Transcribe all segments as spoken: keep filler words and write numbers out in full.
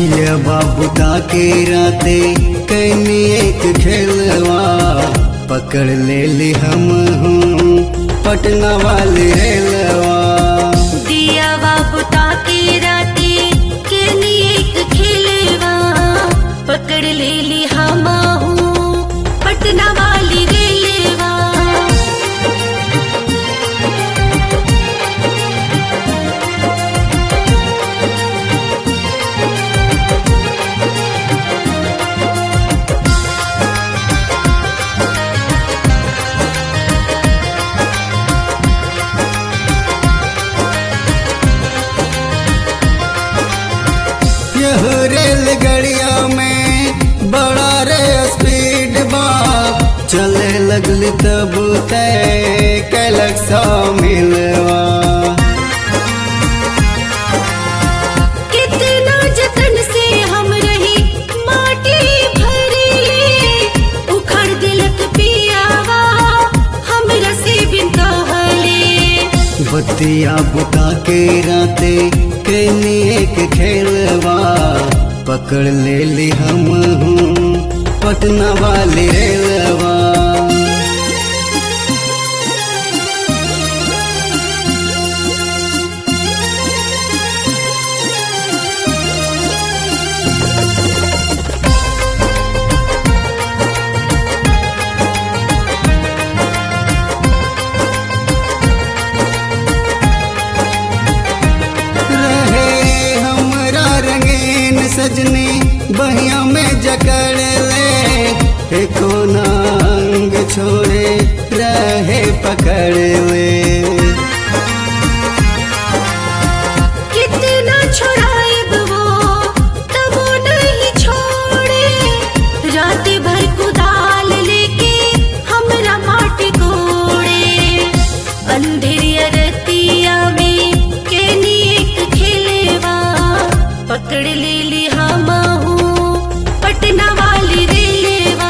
दिया बाबू ताके राते कैनी एक खेलवा, पकड़ ले ली हम हूँ पटना वाली रेलवा। दिया बाबू ताके राते कैनी एक खेलवा, पकड़ ले ली हम हूँ पटना वाली रेलवा। यह रेलगाड़िया में बड़ा रे स्पीड बा, चले लगली तब तय कैलक सा मिलवा। कितना जतन से हम रही माटी भरी, उखड़ दिलक पियावा हमरा से बिन कहले। बतिया बुता के राते कैनी एक खेलवा, पकड़ ले ली हम हूँ पटना वाली रेलवा। सजनी बहिया में जकड़ ले, एको नांग छोड़े रहे पकड़ ले। कितना छुड़ाएब वो तब वो नहीं छोड़े, रात भर कुदाल लेके हमरा माटी कोड़े। अंधेरिया रतिया में कैनी एक खेलवा, पकड़ ले ली हम हूँ पटना वाली रेलवा।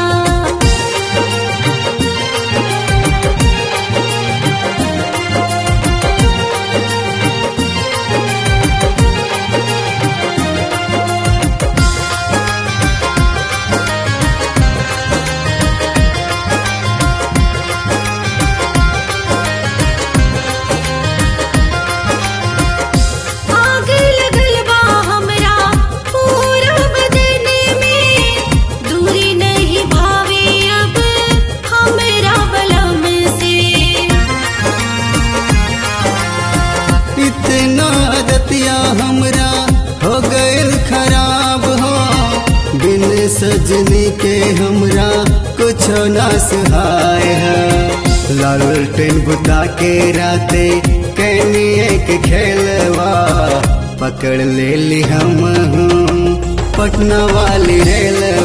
हमरा हो गइल खराब हो, बिन सजनी के हमरा कुछ ना सुहाय है। लालटेन बुता के राते कैनी एक खेलवा, पकड़ ले ली हम हूँ पटना वाली रेलवा।